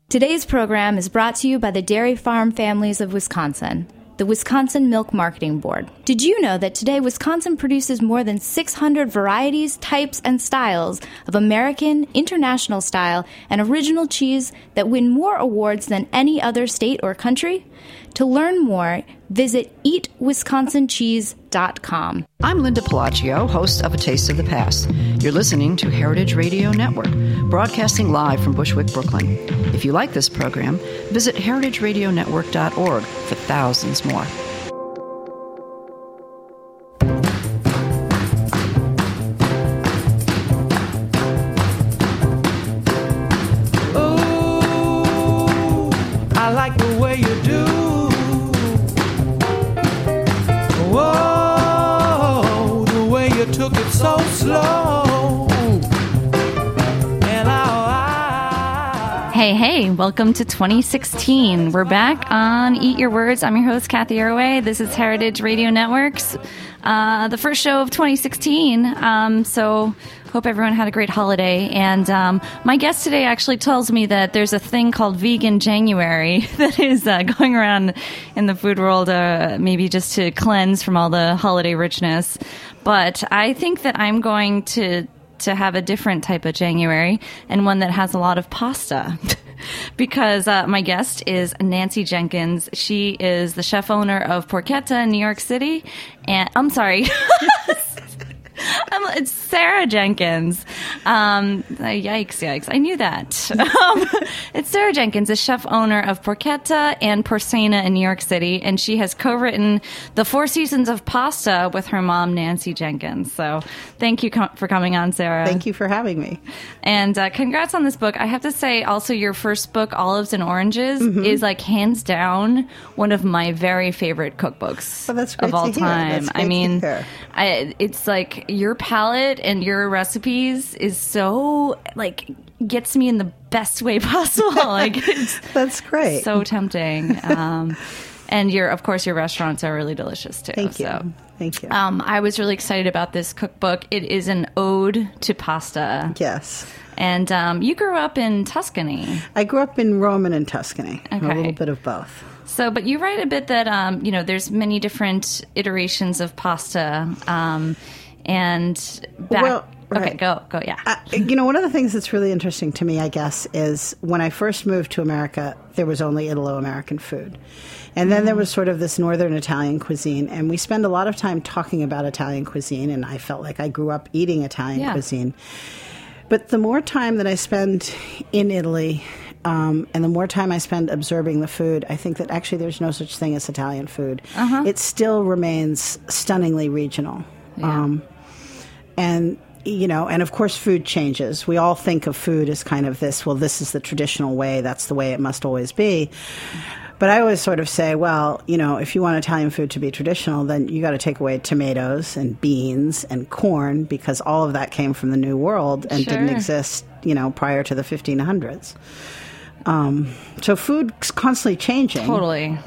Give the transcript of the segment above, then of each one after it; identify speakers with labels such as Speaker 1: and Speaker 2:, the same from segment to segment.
Speaker 1: Today's program is brought to you by the Dairy Farm Families of Wisconsin, the Wisconsin Milk Marketing Board. Did you know that today Wisconsin produces more than 600 varieties, types, and styles of American, international style, and original cheese that win more awards than any other state or country? To learn more, visit eatwisconsincheese.com.
Speaker 2: I'm Linda Pelaccio, host of A Taste of the Past. You're listening to Heritage Radio Network, broadcasting live from Bushwick, Brooklyn. If you like this program, visit heritageradionetwork.org for thousands more.
Speaker 3: Ooh, I like the way you do. Whoa, the way you took it so slow.
Speaker 4: Hey, welcome to 2016. We're back on Eat Your Words. I'm your host, Kathy Arroway. This is Heritage Radio Networks, the first show of 2016. So hope everyone had a great holiday. And my guest today actually tells me that there's a thing called Vegan January that is going around in the food world, maybe just to cleanse from all the holiday richness. But I think that I'm going to have a different type of January, and one that has a lot of pasta. Because my guest is Nancy Jenkins. She is the chef owner of Porchetta in New York City. And I'm sorry. It's Sarah Jenkins. Yikes. I knew that. It's Sarah Jenkins, the chef owner of Porchetta and Porcena in New York City, and she has co-written The Four Seasons of Pasta with her mom, Nancy Jenkins. So thank you for coming on, Sarah.
Speaker 5: Thank you for having me.
Speaker 4: And congrats on this book. I have to say, also, your first book, Olives and Oranges, is like hands down one of my very favorite cookbooks of all time. I mean, it's like your palette and your recipes is so like gets me in the best way possible. Like
Speaker 5: that's great.
Speaker 4: So tempting. And of course your restaurants are really delicious too.
Speaker 5: Thank you.
Speaker 4: So,
Speaker 5: thank you.
Speaker 4: I was really excited about this cookbook. It is an ode to pasta.
Speaker 5: Yes.
Speaker 4: And you grew up in Tuscany.
Speaker 5: I grew up in Rome and in Tuscany.
Speaker 4: Okay.
Speaker 5: A little bit of both.
Speaker 4: So, but you write a bit that there's many different iterations of pasta.
Speaker 5: Right.
Speaker 4: Okay, go, yeah.
Speaker 5: One of the things that's really interesting to me, I guess, is when I first moved to America, there was only Italo-American food. And then there was sort of this northern Italian cuisine, and we spend a lot of time talking about Italian cuisine, and I felt like I grew up eating Italian cuisine. But the more time that I spend in Italy, and the more time I spend observing the food, I think that actually there's no such thing as Italian food. It still remains stunningly regional.
Speaker 4: Yeah.
Speaker 5: And of course food changes. We all think of food as kind of this is the traditional way, that's the way it must always be. But I always sort of say, well, if you want Italian food to be traditional, then you got to take away tomatoes and beans and corn, because all of that came from the New World and didn't exist, prior to the 1500s. So food's constantly changing.
Speaker 4: Totally.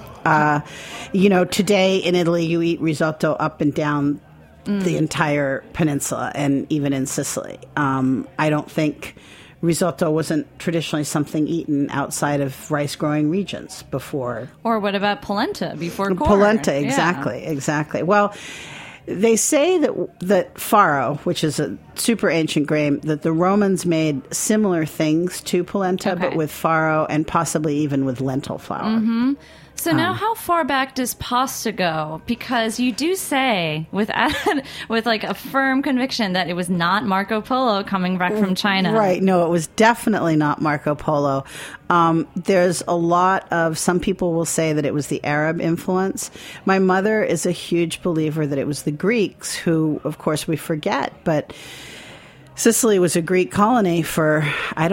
Speaker 5: Today in Italy, you eat risotto up and down the entire peninsula, and even in Sicily. I don't think risotto wasn't traditionally something eaten outside of rice-growing regions before.
Speaker 4: Or what about polenta before corn?
Speaker 5: Polenta, exactly. Well, they say that farro, which is a super ancient grain, that the Romans made similar things to polenta, but with farro and possibly even with lentil flour.
Speaker 4: Mm-hmm. So now how far back does pasta go? Because you do say with like a firm conviction that it was not Marco Polo coming back from China.
Speaker 5: Right. No, it was definitely not Marco Polo. There's a lot of, some people will say that it was the Arab influence. My mother is a huge believer that it was the Greeks who, of course, we forget, but Sicily was a Greek colony for,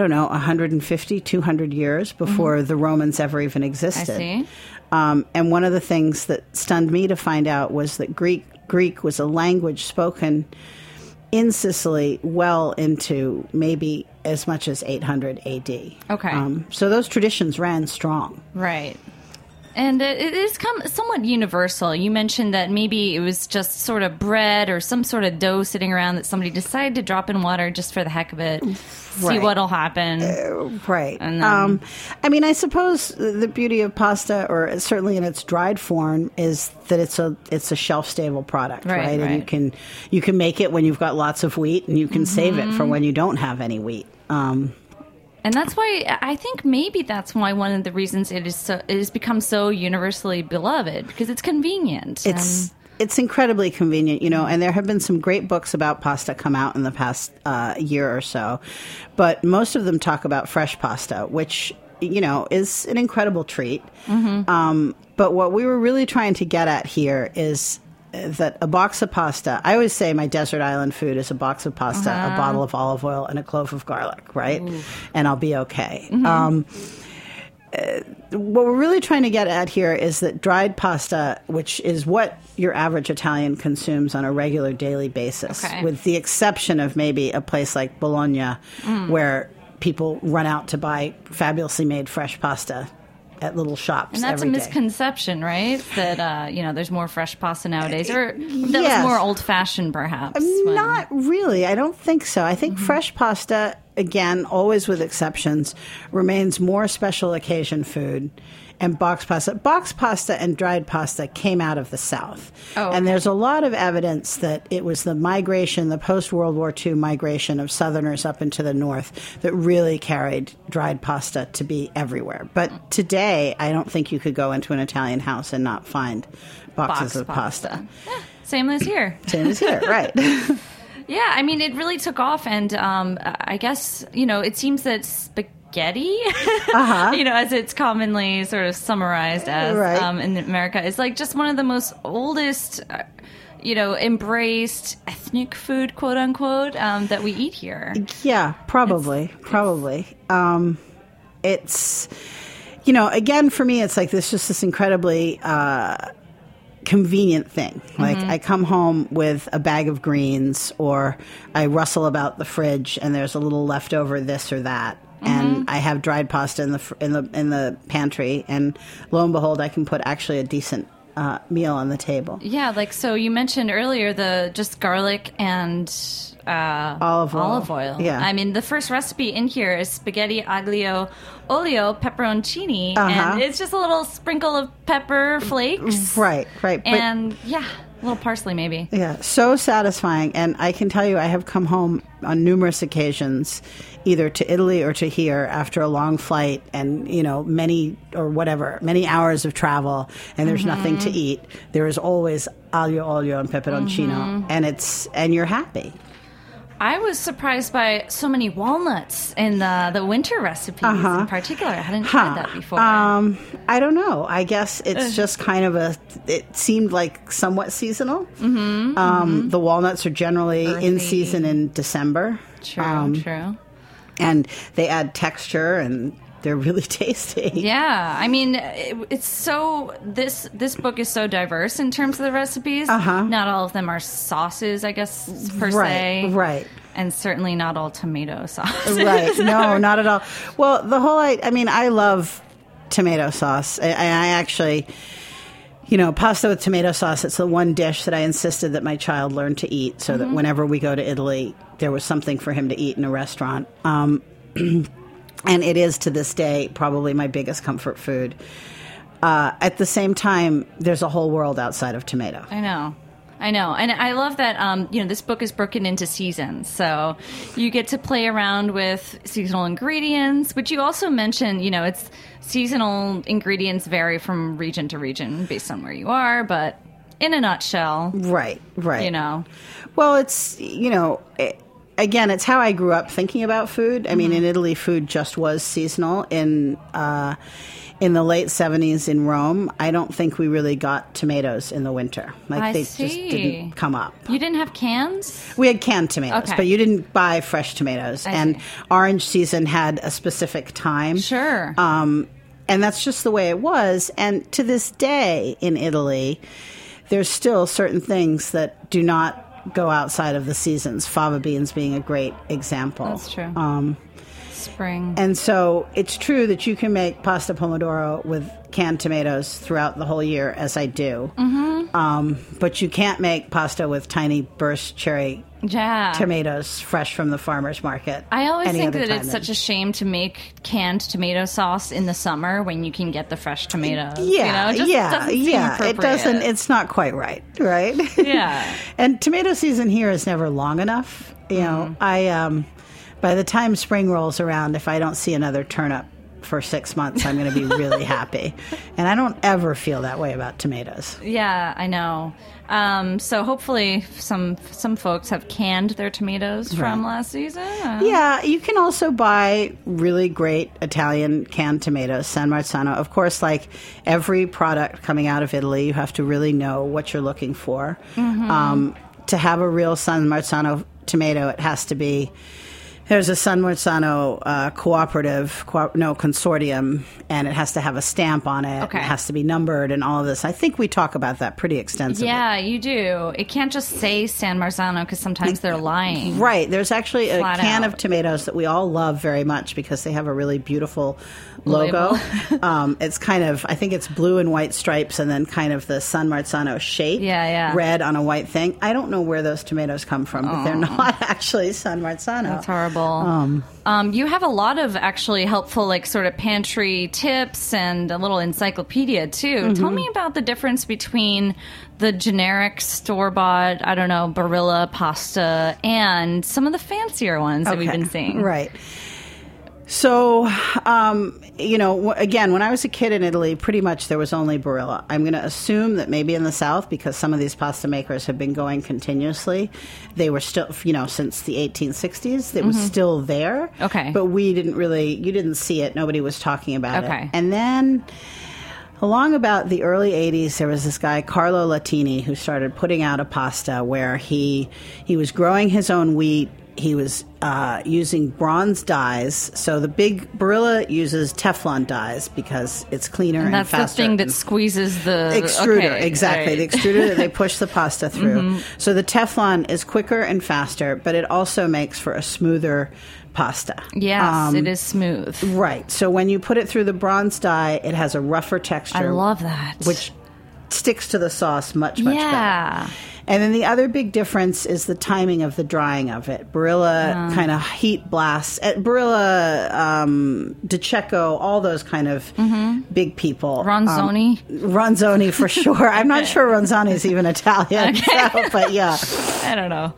Speaker 5: 150, 200 years before the Romans ever even existed.
Speaker 4: I see.
Speaker 5: And one of the things that stunned me to find out was that Greek was a language spoken in Sicily well into maybe as much as 800 AD.
Speaker 4: Okay.
Speaker 5: So those traditions ran strong.
Speaker 4: Right. And it is somewhat universal. You mentioned that maybe it was just sort of bread or some sort of dough sitting around that somebody decided to drop in water just for the heck of it, see what'll happen.
Speaker 5: Right.
Speaker 4: And then,
Speaker 5: I mean, I suppose the beauty of pasta, or certainly in its dried form, is that it's a shelf-stable product, right? And you can make it when you've got lots of wheat, and you can save it for when you don't have any wheat.
Speaker 4: And that's why I think maybe that's why one of the reasons it has become so universally beloved, because it's convenient.
Speaker 5: It's incredibly convenient, and there have been some great books about pasta come out in the past year or so, but most of them talk about fresh pasta, which is an incredible treat. But what we were really trying to get at here is that a box of pasta, I always say my desert island food is a box of pasta, a bottle of olive oil, and a clove of garlic, right? Ooh. And I'll be okay. What we're really trying to get at here is that dried pasta, which is what your average Italian consumes on a regular daily basis, with the exception of maybe a place like Bologna, where people run out to buy fabulously made fresh pasta at little shops.
Speaker 4: And that's
Speaker 5: every
Speaker 4: a misconception, right? That, there's more fresh pasta nowadays. Or that
Speaker 5: yes.
Speaker 4: was more old-fashioned, perhaps.
Speaker 5: Not really. I don't think so. I think fresh pasta, again, always with exceptions, remains more special occasion food. And box pasta and dried pasta came out of the South. Oh, okay. And there's a lot of evidence that it was the migration, the post-World War II migration of Southerners up into the North that really carried dried pasta to be everywhere. But today, I don't think you could go into an Italian house and not find boxes of pasta.
Speaker 4: Yeah, same as here.
Speaker 5: Same as here, right.
Speaker 4: Yeah, I mean, it really took off. And I guess, it seems that spaghetti, as it's commonly sort of summarized as in America, is like just one of the most oldest, embraced ethnic food, quote unquote, that we eat here.
Speaker 5: Yeah, probably. It's, again, for me, it's like this incredibly convenient thing. Like I come home with a bag of greens, or I rustle about the fridge and there's a little leftover this or that. And I have dried pasta in the pantry, and lo and behold, I can put actually a decent meal on the table.
Speaker 4: Yeah, like so you mentioned earlier the just garlic and
Speaker 5: olive oil.
Speaker 4: Yeah, I mean the first recipe in here is spaghetti aglio olio pepperoncini, and it's just a little sprinkle of pepper flakes.
Speaker 5: Right.
Speaker 4: And a little parsley maybe.
Speaker 5: Yeah, so satisfying. And I can tell you I have come home on numerous occasions, either to Italy or to here, after a long flight and, many hours of travel, and there's nothing to eat. There is always aglio olio and pepperoncino, and you're happy.
Speaker 4: I was surprised by so many walnuts in the winter recipes in particular. I hadn't tried that before.
Speaker 5: I don't know. I guess it's just kind of it seemed like somewhat seasonal. The walnuts are generally earthy. In season in December.
Speaker 4: True.
Speaker 5: And they add texture, and they're really tasty.
Speaker 4: Yeah, I mean, it's so this book is so diverse in terms of the recipes. Not all of them are sauces, I guess, per se.
Speaker 5: Right.
Speaker 4: And certainly not all tomato sauce.
Speaker 5: Right. No, not at all. Well, I love tomato sauce. I actually, pasta with tomato sauce, it's the one dish that I insisted that my child learn to eat, so that whenever we go to Italy, there was something for him to eat in a restaurant. And it is, to this day, probably my biggest comfort food. At the same time, there's a whole world outside of tomato.
Speaker 4: I know. And I love that, this book is broken into seasons. So you get to play around with seasonal ingredients, which you also mentioned, it's seasonal ingredients vary from region to region based on where you are, but in a nutshell. Right.
Speaker 5: Well, it's, again, it's how I grew up thinking about food. I mean, in Italy, food just was seasonal. In the late 70s in Rome, I don't think we really got tomatoes in the winter. They just didn't come up.
Speaker 4: You didn't have cans?
Speaker 5: We had canned tomatoes, but you didn't buy fresh tomatoes. And orange season had a specific time.
Speaker 4: Sure.
Speaker 5: And that's just the way it was. And to this day in Italy, there's still certain things that do not go outside of the seasons, fava beans being a great example.
Speaker 4: That's true. Spring.
Speaker 5: And so it's true that you can make pasta pomodoro with canned tomatoes throughout the whole year, as I do. But you can't make pasta with tiny burst cherry tomatoes fresh from the farmer's market.
Speaker 4: I always think that it's such a shame to make canned tomato sauce in the summer when you can get the fresh tomatoes.
Speaker 5: Yeah,
Speaker 4: you know? Doesn't seem
Speaker 5: it doesn't. It's not quite right?
Speaker 4: Yeah.
Speaker 5: And tomato season here is never long enough. You know, by the time spring rolls around, if I don't see another turnip for 6 months, I'm going to be really happy. And I don't ever feel that way about tomatoes.
Speaker 4: Yeah, I know. So hopefully some folks have canned their tomatoes from last season.
Speaker 5: Yeah, you can also buy really great Italian canned tomatoes, San Marzano. Of course, like every product coming out of Italy, you have to really know what you're looking for. To have a real San Marzano tomato, it has to be... There's a San Marzano consortium, and it has to have a stamp on it. Okay. It has to be numbered and all of this. I think we talk about that pretty extensively.
Speaker 4: Yeah, you do. It can't just say San Marzano because sometimes they're lying.
Speaker 5: Right. There's actually a can of tomatoes that we all love very much because they have a really beautiful logo. It's kind of, I think it's blue and white stripes and then kind of the San Marzano shape.
Speaker 4: Yeah.
Speaker 5: Red on a white thing. I don't know where those tomatoes come from, but they're not actually San Marzano.
Speaker 4: That's horrible. You have a lot of actually helpful, like, sort of pantry tips and a little encyclopedia, too. Tell me about the difference between the generic store-bought, I don't know, Barilla pasta and some of the fancier ones that we've been seeing.
Speaker 5: Right. So, again, when I was a kid in Italy, pretty much there was only Barilla. I'm going to assume that maybe in the South, because some of these pasta makers have been going continuously, they were still, since the 1860s, it was still there.
Speaker 4: Okay.
Speaker 5: But you didn't see it. Nobody was talking about it. And then... along about the early 80s, there was this guy, Carlo Latini, who started putting out a pasta where he was growing his own wheat. He was using bronze dyes. So the big Barilla uses Teflon dyes because it's cleaner and faster.
Speaker 4: That's the thing that squeezes the...
Speaker 5: extruder, exactly. Right. The extruder that they push the pasta through. So the Teflon is quicker and faster, but it also makes for a smoother pasta.
Speaker 4: Yes, it is smooth.
Speaker 5: Right. So when you put it through the bronze dye, it has a rougher texture.
Speaker 4: I love that.
Speaker 5: Which sticks to the sauce much better. And then the other big difference is the timing of the drying of it. Barilla kind of heat blasts. Barilla, DiCecco, all those kind of big people.
Speaker 4: Ronzoni
Speaker 5: for sure. I'm not sure Ronzoni is even Italian. But yeah.
Speaker 4: I don't know.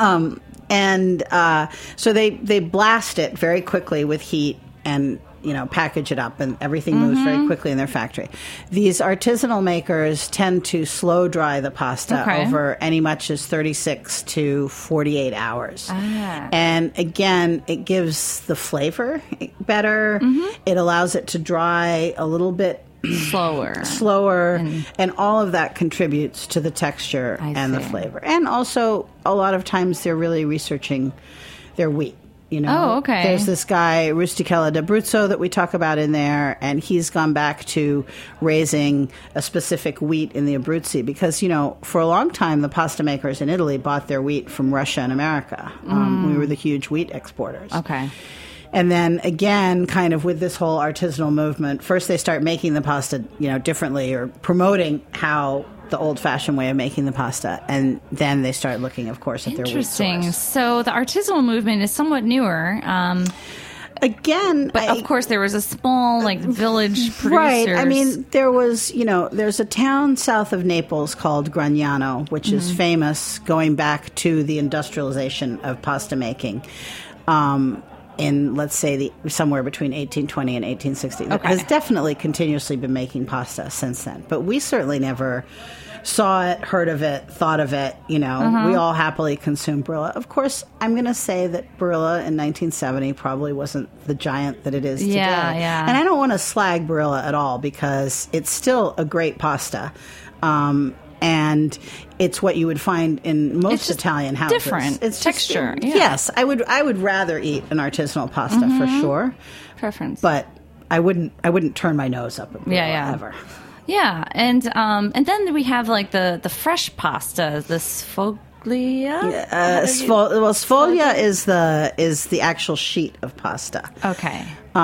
Speaker 5: So they blast it very quickly with heat and package it up, and everything moves very quickly in their factory. These artisanal makers tend to slow dry the pasta over any much as 36 to 48 hours. And again, it gives the flavor better. It allows it to dry a little bit slower, and all of that contributes to the texture and the flavor. And also, a lot of times they're really researching their wheat. There's this guy, Rusticella d'Abruzzo, that we talk about in there, and he's gone back to raising a specific wheat in the Abruzzi because, for a long time, the pasta makers in Italy bought their wheat from Russia and America. We were the huge wheat exporters.
Speaker 4: Okay.
Speaker 5: And then again, kind of with this whole artisanal movement, first they start making the pasta, differently or promoting how the old-fashioned way of making the pasta, and then they start looking, of course, at their wheat source.
Speaker 4: Interesting. So the artisanal movement is somewhat newer.
Speaker 5: Again,
Speaker 4: but of course there was a small village producers.
Speaker 5: Right. I mean, there was, there's a town south of Naples called Gragnano, which is famous going back to the industrialization of pasta making. In, let's say, somewhere between 1820 and 1860. That has definitely continuously been making pasta since then. But we certainly never saw it, heard of it, thought of it. We all happily consumed Barilla. Of course, I'm going to say that Barilla in 1970 probably wasn't the giant that it is today.
Speaker 4: Yeah.
Speaker 5: And I don't want to slag Barilla at all because it's still a great pasta. And it's what you would find in most Italian houses.
Speaker 4: Different. It's texture.
Speaker 5: Yes, I would rather eat an artisanal pasta for sure.
Speaker 4: Preference.
Speaker 5: But I wouldn't turn my nose up at Barilla ever.
Speaker 4: Yeah, and then we have the fresh pasta, this
Speaker 5: sfoglia is the actual sheet of pasta.
Speaker 4: Okay.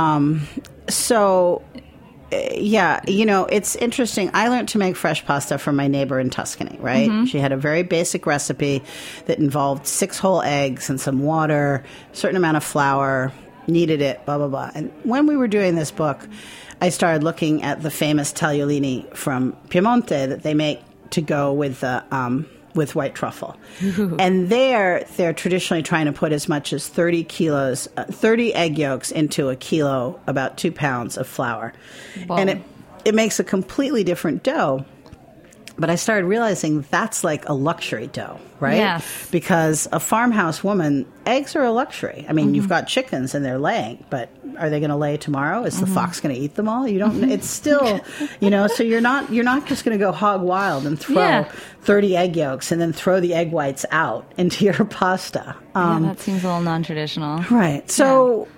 Speaker 5: So, yeah, it's interesting. I learned to make fresh pasta from my neighbor in Tuscany, right? Mm-hmm. She had a very basic recipe that involved 6 whole eggs and some water, a certain amount of flour, kneaded it, blah, blah, blah. And when we were doing this book, I started looking at the famous tagliolini from Piemonte that they make to go with with white truffle. Ooh. And they're traditionally trying to put as much as 30 egg yolks into a kilo, about 2 pounds of flour. Wow. And it makes a completely different dough. But I started realizing that's like a luxury dough, right?
Speaker 4: Yes.
Speaker 5: Because a farmhouse woman, eggs are a luxury. I mean, you've got chickens and they're laying, but are they going to lay tomorrow? Is the fox going to eat them all? You don't. It's still, so you're not just going to go hog wild and throw 30 egg yolks and then throw the egg whites out into your pasta.
Speaker 4: That seems a little non-traditional.
Speaker 5: Right. So,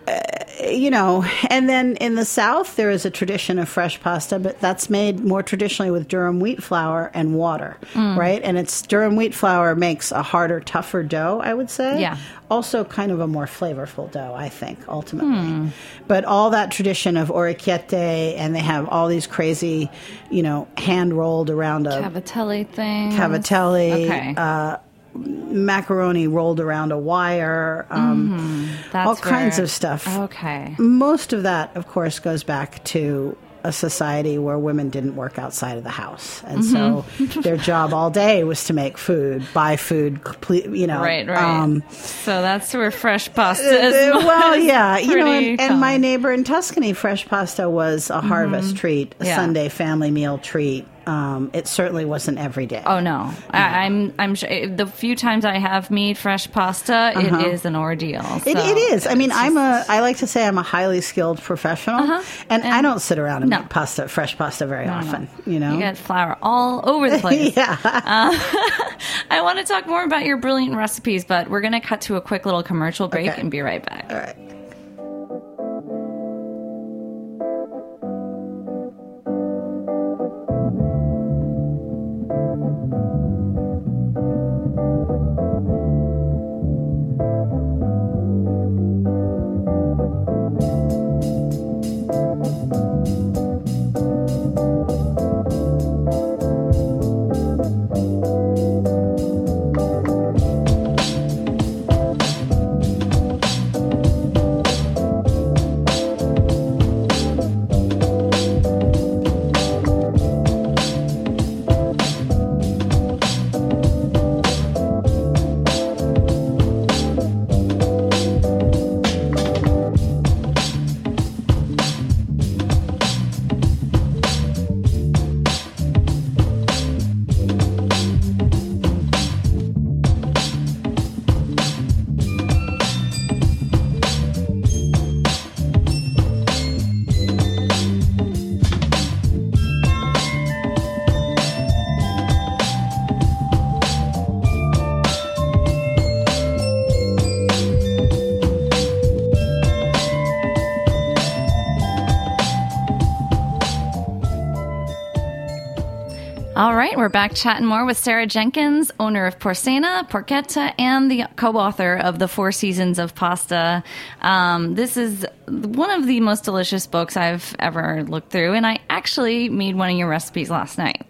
Speaker 5: and then in the South, there is a tradition of fresh pasta, but that's made more traditionally with durum wheat flour and water, right? And durum wheat flour makes a harder, tougher dough, I would say.
Speaker 4: Yeah.
Speaker 5: Also kind of a more flavorful dough, I think, ultimately. But all that tradition of orecchiette, and they have all these crazy, hand-rolled around a...
Speaker 4: Cavatelli thing.
Speaker 5: Okay. Macaroni rolled around a wire, all kinds of stuff.
Speaker 4: Okay.
Speaker 5: Most of that, of course, goes back to a society where women didn't work outside of the house. And so their job all day was to make food, buy food,
Speaker 4: Right. So that's where fresh pasta is.
Speaker 5: Well, yeah. And my neighbor in Tuscany, fresh pasta was a harvest treat, a Sunday family meal treat. It certainly wasn't every day.
Speaker 4: Oh no, I'm sure the few times I have made fresh pasta, it is an ordeal. So
Speaker 5: it is. I mean, I like to say I'm a highly skilled professional, and I don't sit around and make fresh pasta very often. You
Speaker 4: get flour all over the place.
Speaker 5: Yeah.
Speaker 4: I want to talk more about your brilliant recipes, but we're going to cut to a quick little commercial break and be right back.
Speaker 5: All right.
Speaker 4: All right, we're back chatting more with Sarah Jenkins, owner of Porcena, Porchetta, and the co-author of The 4 Seasons of Pasta. This is one of the most delicious books I've ever looked through, and I actually made one of your recipes last night.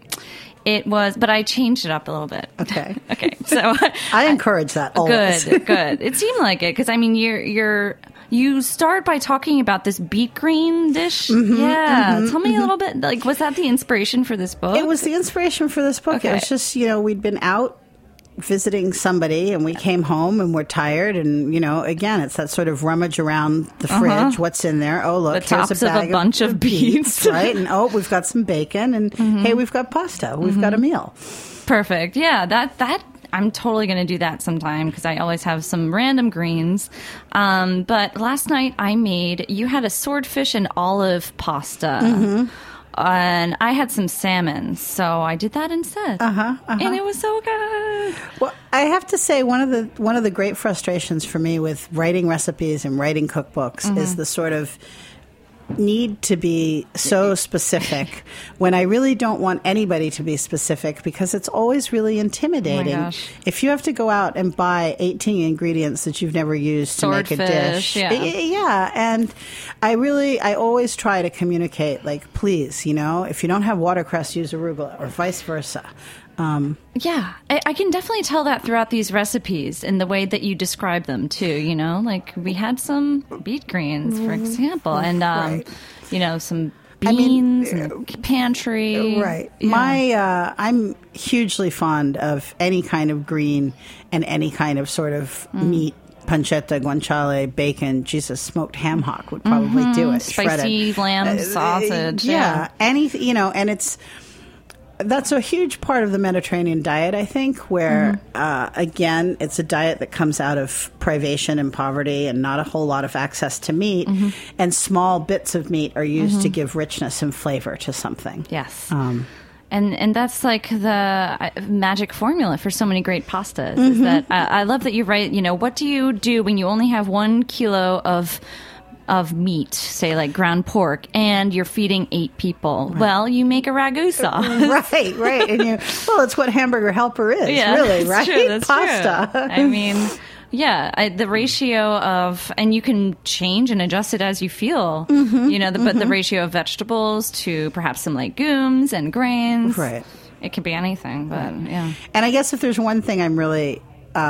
Speaker 4: But I changed it up a little bit.
Speaker 5: Okay.
Speaker 4: Okay, so...
Speaker 5: I encourage that always.
Speaker 4: Good. It seemed like it, because, I mean, you start by talking about this beet green dish. Tell me a little bit, like, was that the inspiration for this book?
Speaker 5: It was the inspiration for this book.
Speaker 4: Okay.
Speaker 5: It was just, we'd been out visiting somebody and we came home and we're tired and, again, it's that sort of rummage around the fridge. What's in there? Oh, look,
Speaker 4: the
Speaker 5: here's
Speaker 4: tops
Speaker 5: a bag
Speaker 4: of a bunch of beets.
Speaker 5: Right? And we've got some bacon and hey, we've got pasta. We've got a meal.
Speaker 4: Perfect. Yeah, that I'm totally going to do that sometime because I always have some random greens. But last night you had a swordfish and olive pasta. And I had some salmon, so I did that instead. And it was so good.
Speaker 5: Well, I have to say one of the great frustrations for me with writing recipes and writing cookbooks is the sort of need to be so specific when I really don't want anybody to be specific, because it's always really intimidating.
Speaker 4: Oh my gosh.
Speaker 5: If you have to go out and buy 18 ingredients that you've never used to make a dish.
Speaker 4: Yeah.
Speaker 5: And I always try to communicate, like, please, if you don't have watercress, use arugula, or vice versa.
Speaker 4: Yeah, I can definitely tell that throughout these recipes in the way that you describe them too. Like we had some beet greens, for example, and some beans, and pantry.
Speaker 5: Right.
Speaker 4: Yeah.
Speaker 5: I'm hugely fond of any kind of green and any kind of sort of meat. Pancetta, guanciale, bacon, Jesus, smoked ham hock would probably do it.
Speaker 4: Spicy lamb sausage.
Speaker 5: Yeah, anything, and that's a huge part of the Mediterranean diet, I think, where, again, it's a diet that comes out of privation and poverty and not a whole lot of access to meat. And small bits of meat are used to give richness and flavor to something.
Speaker 4: Yes. And that's like the magic formula for so many great pastas. Is that I love that you write, what do you do when you only have 1 kilo of meat, say like ground pork, and you're feeding 8 people? Right. Well, you make a ragu sauce.
Speaker 5: Right. And it's what Hamburger Helper is, really, right?
Speaker 4: That's
Speaker 5: pasta.
Speaker 4: True. I mean, the ratio of, and you can change and adjust it as you feel, but the ratio of vegetables to perhaps some legumes and grains.
Speaker 5: Right.
Speaker 4: It could be anything, but yeah.
Speaker 5: And I guess if there's one thing I'm really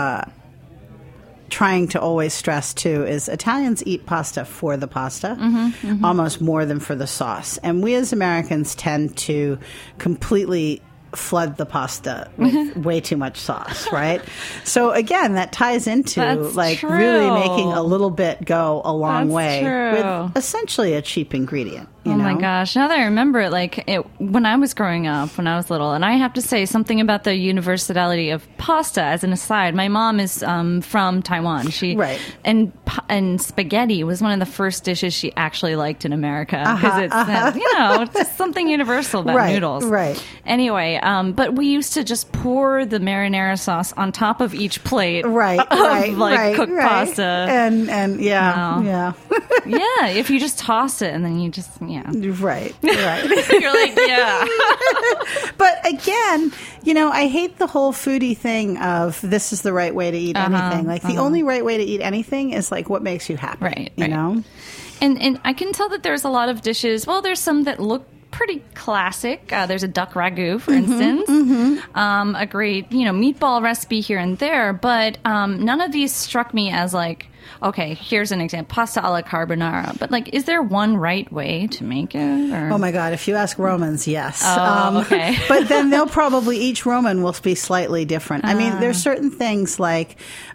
Speaker 5: trying to always stress too is Italians eat pasta for the pasta almost more than for the sauce, and we as Americans tend to completely flood the pasta with way too much sauce, right? So again, that ties into really making a little bit go a long way with essentially a cheap ingredient.
Speaker 4: Oh my gosh. Now that I remember it, when I was growing up, when I was little, and I have to say something about the universality of pasta as an aside. My mom is from Taiwan. And spaghetti was one of the first dishes she actually liked in America, because it's just something universal about noodles.
Speaker 5: Right.
Speaker 4: Anyway, but we used to just pour the marinara sauce on top of each plate of cooked pasta.
Speaker 5: And yeah.
Speaker 4: Yeah, if you just toss it and then you just
Speaker 5: Right.
Speaker 4: You're like, yeah.
Speaker 5: But again, I hate the whole foodie thing of this is the right way to eat anything. Like the only right way to eat anything is like what makes you happy.
Speaker 4: Right.
Speaker 5: You know?
Speaker 4: And I can tell that there's a lot of dishes. Well, there's some that look pretty classic. There's a duck ragu, for instance. A great, meatball recipe here and there. But none of these struck me as like, okay, here's an example, pasta alla carbonara. But is there one right way to make it? Or?
Speaker 5: Oh my God, if you ask Romans, yes.
Speaker 4: Okay.
Speaker 5: But then each Roman will be slightly different. I mean, there's certain things like,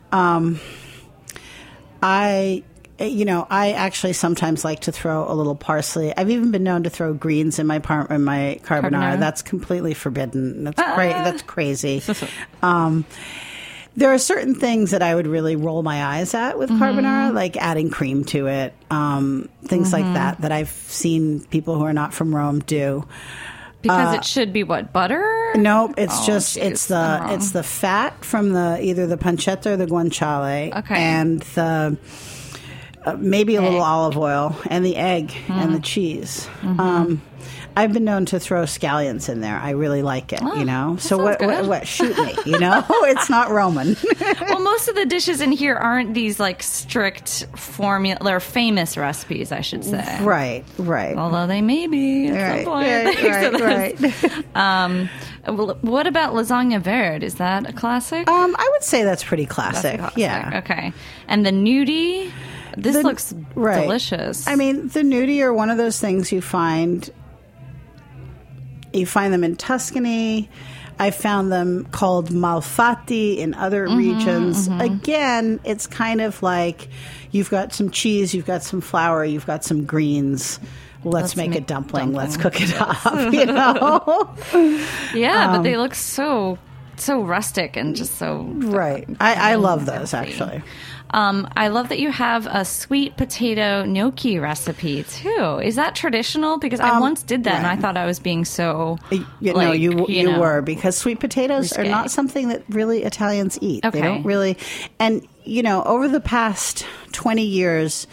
Speaker 5: I actually sometimes like to throw a little parsley. I've even been known to throw greens in my carbonara. That's completely forbidden. That's crazy. There are certain things that I would really roll my eyes at with carbonara, like adding cream to it, things like that I've seen people who are not from Rome do.
Speaker 4: Because it should be what, butter?
Speaker 5: Nope, it's it's the fat from either the pancetta or the guanciale, and the maybe a little olive oil and the egg and the cheese. I've been known to throw scallions in there. I really like it, So what? Shoot me, It's not Roman.
Speaker 4: Well, most of the dishes in here aren't these strict formula or famous recipes, I should say.
Speaker 5: Right.
Speaker 4: Although they may be at some point.
Speaker 5: Right.
Speaker 4: What about lasagna verde? Is that a classic?
Speaker 5: I would say that's pretty classic. Yeah.
Speaker 4: Okay. And the gnudi. This looks delicious.
Speaker 5: I mean, the gnudi are one of those things you find. You find them in Tuscany. I found them called malfatti in other regions. Again, it's kind of like you've got some cheese, you've got some flour, you've got some greens. Let's make a dumpling. Let's cook it up,
Speaker 4: Yeah, but they look so rustic and just so...
Speaker 5: Right. I love those, actually.
Speaker 4: I love that you have a sweet potato gnocchi recipe, too. Is that traditional? Because I once did that, and I thought I was being so...
Speaker 5: You were, because sweet potatoes are not something that really Italians eat.
Speaker 4: Okay.
Speaker 5: They don't really... And, over the past 20 years...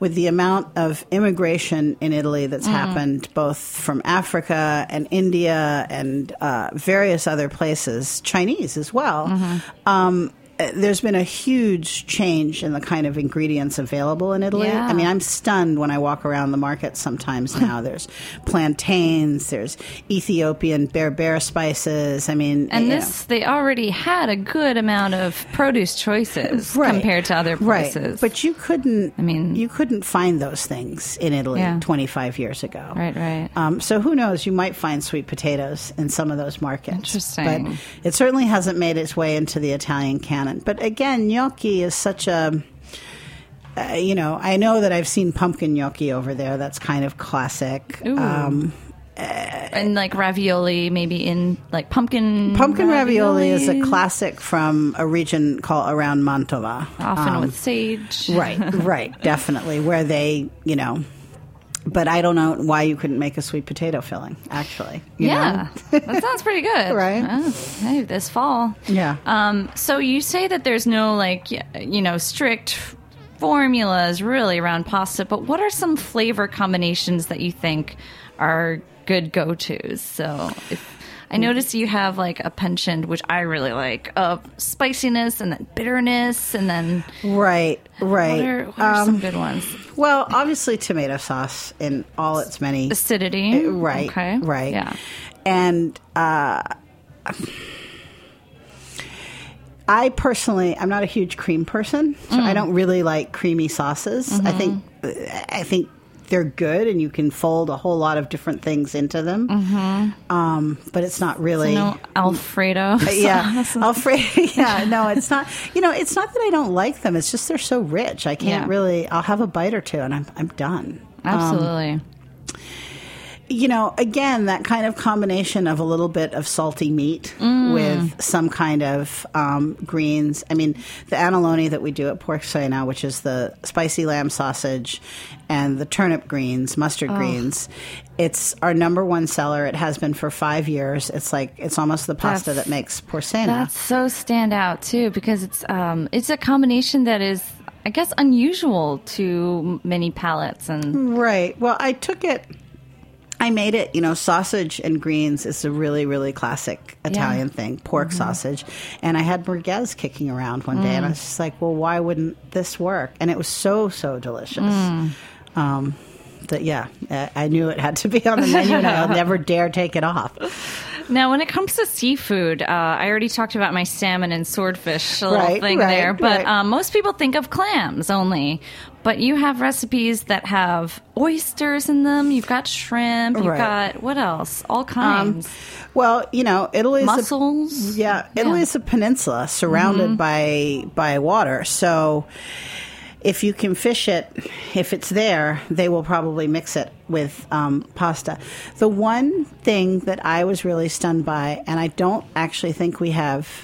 Speaker 5: with the amount of immigration in Italy that's happened, both from Africa and India and various other places, Chinese as well, there's been a huge change in the kind of ingredients available in Italy.
Speaker 4: Yeah.
Speaker 5: I mean, I'm stunned when I walk around the market sometimes now. There's plantains, there's Ethiopian berbere spices. I mean,
Speaker 4: And they already had a good amount of produce choices compared to other places.
Speaker 5: But you couldn't find those things in Italy 25 years ago.
Speaker 4: Right.
Speaker 5: So who knows? You might find sweet potatoes in some of those markets.
Speaker 4: Interesting.
Speaker 5: But it certainly hasn't made its way into the Italian canon. But again, gnocchi is such a, I know that I've seen pumpkin gnocchi over there. That's kind of classic.
Speaker 4: And like ravioli, maybe in like pumpkin
Speaker 5: ravioli is a classic from a region called around Mantova.
Speaker 4: Often with sage.
Speaker 5: Right, definitely. Where they, but I don't know why you couldn't make a sweet potato filling, actually. You know?
Speaker 4: That sounds pretty good.
Speaker 5: Right.
Speaker 4: Hey, this fall.
Speaker 5: Yeah.
Speaker 4: So you say that there's no strict formulas really around pasta, but what are some flavor combinations that you think are good go-tos? So I noticed you have like a penchant, which I really like, of spiciness and then bitterness and then...
Speaker 5: Right.
Speaker 4: What are some good ones?
Speaker 5: Well, obviously tomato sauce in all its many...
Speaker 4: Acidity.
Speaker 5: Right.
Speaker 4: Okay.
Speaker 5: Right.
Speaker 4: Yeah.
Speaker 5: And I personally, I'm not a huge cream person, so I don't really like creamy sauces. I think they're good, and you can fold a whole lot of different things into them. But it's not really...
Speaker 4: So no Alfredo sauce.
Speaker 5: Alfredo. Yeah, no, it's not. It's not that I don't like them. It's just they're so rich. I can't really... I'll have a bite or two, and I'm done.
Speaker 4: Absolutely.
Speaker 5: Again, that kind of combination of a little bit of salty meat with some kind of greens. I mean, the annalone that we do at Pork Soina, which is the spicy lamb sausage and the turnip greens, mustard greens, it's our number one seller. It has been for 5 years. It's almost the pasta that makes Porcena.
Speaker 4: That's so standout, too, because it's a combination that is, I guess, unusual to many palates.
Speaker 5: Right. Well, I made it, sausage and greens is a really, really classic Italian thing, pork sausage. And I had merguez kicking around one day, and I was just like, well, why wouldn't this work? And it was so, so delicious. I knew it had to be on the menu, and I'll never dare take it off.
Speaker 4: Now, when it comes to seafood, I already talked about my salmon and swordfish there, but most people think of clams only. But you have recipes that have oysters in them. You've got shrimp. You've got, what else? All kinds.
Speaker 5: Italy's
Speaker 4: mussels.
Speaker 5: Italy's a peninsula surrounded by water. So if you can fish it, if it's there, they will probably mix it with pasta. The one thing that I was really stunned by, and I don't actually think we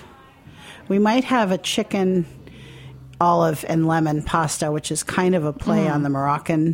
Speaker 5: might have a chicken, olive, and lemon pasta, which is kind of a play on the Moroccan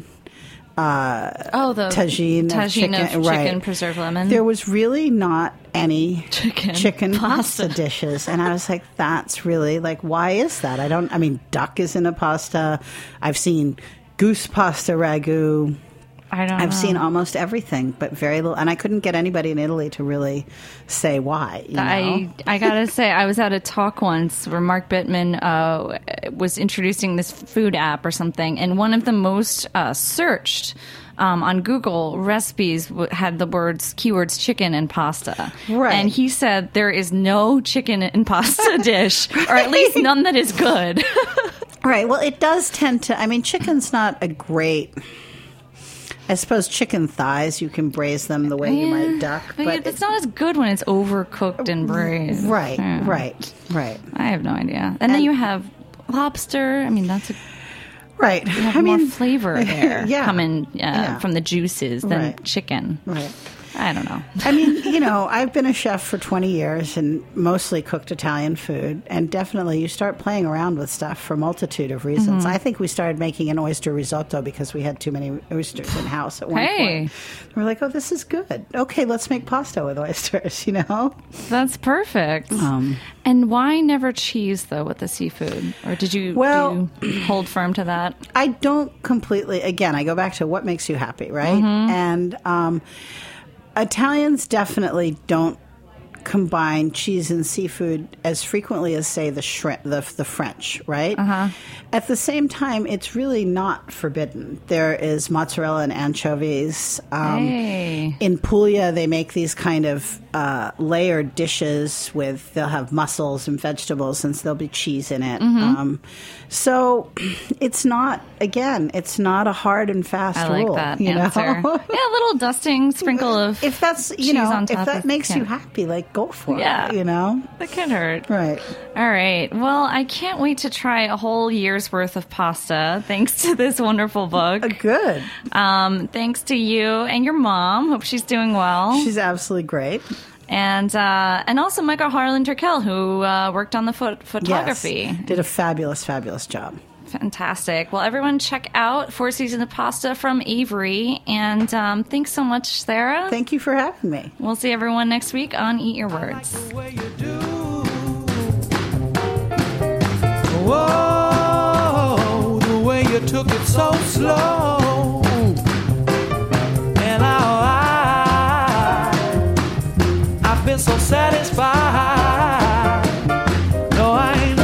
Speaker 4: the
Speaker 5: tagine
Speaker 4: of chicken, preserved lemon.
Speaker 5: There was really not any chicken
Speaker 4: pasta
Speaker 5: pasta dishes, and I was like, that's really, why is that? Duck is in a pasta. I've seen goose pasta ragu. I've seen almost everything, but very little. And I couldn't get anybody in Italy to really say why.
Speaker 4: I gotta say, I was at a talk once where Mark Bittman was introducing this food app or something, and one of the most searched on Google recipes had the keywords chicken and pasta.
Speaker 5: Right.
Speaker 4: And he said there is no chicken and pasta dish, or at least none that is good.
Speaker 5: Right. Well, it does tend to, chicken's not a great... I suppose chicken thighs, you can braise them the way you might duck.
Speaker 4: But it's not as good when it's overcooked and braised.
Speaker 5: Right.
Speaker 4: I have no idea. And then you have lobster. That's a...
Speaker 5: Right.
Speaker 4: You have more flavor there
Speaker 5: coming
Speaker 4: from the juices than chicken.
Speaker 5: Right.
Speaker 4: I don't know.
Speaker 5: I mean, I've been a chef for 20 years and mostly cooked Italian food. And definitely you start playing around with stuff for a multitude of reasons. I think we started making an oyster risotto because we had too many oysters in house at one point. We're like, oh, this is good. Okay, let's make pasta with oysters,
Speaker 4: That's perfect. And why never cheese, though, with the seafood? Or do you hold firm to that?
Speaker 5: I don't completely. Again, I go back to what makes you happy, right? And Italians definitely don't combine cheese and seafood as frequently as, say, the French, right? At the same time, it's really not forbidden. There is mozzarella and anchovies. In Puglia, they make these kind of layered dishes they'll have mussels and vegetables, and there'll be cheese in it. So it's not a hard and fast rule.
Speaker 4: I like that answer. Yeah, a little dusting, sprinkle of
Speaker 5: if that's
Speaker 4: cheese on top.
Speaker 5: If that makes you happy, like go for it.
Speaker 4: That can't hurt.
Speaker 5: Right.
Speaker 4: All right. Well, I can't wait to try a whole year's worth of pasta thanks to this wonderful book.
Speaker 5: Good.
Speaker 4: Thanks to you and your mom. Hope she's doing well.
Speaker 5: She's absolutely great.
Speaker 4: And also Michael Harlan Turkel, who worked on the photography.
Speaker 5: Yes, did a fabulous, fabulous job.
Speaker 4: Fantastic. Well, everyone check out 4 Seasons of Pasta from Avery. And thanks so much, Sarah.
Speaker 5: Thank you for having me.
Speaker 4: We'll see everyone next week on Eat Your Words.
Speaker 3: Whoa, the way you took it so slow. And I've been so satisfied. No, I ain't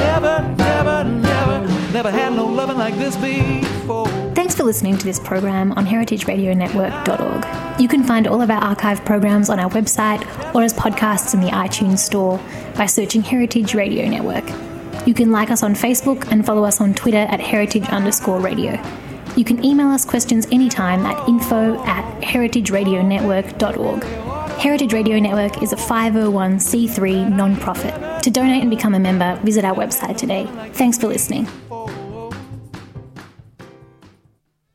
Speaker 3: never had no loving like this before.
Speaker 6: Thanks for listening to this program on heritageradionetwork.org. You can find all of our archive programs on our website or as podcasts in the iTunes store by searching Heritage Radio Network. You can like us on Facebook and follow us on Twitter at @heritage_radio. You can email us questions anytime at info@heritageradionetwork.org. Heritage Radio Network is a 501c3 non-profit. To donate and become a member, visit our website today. Thanks for listening.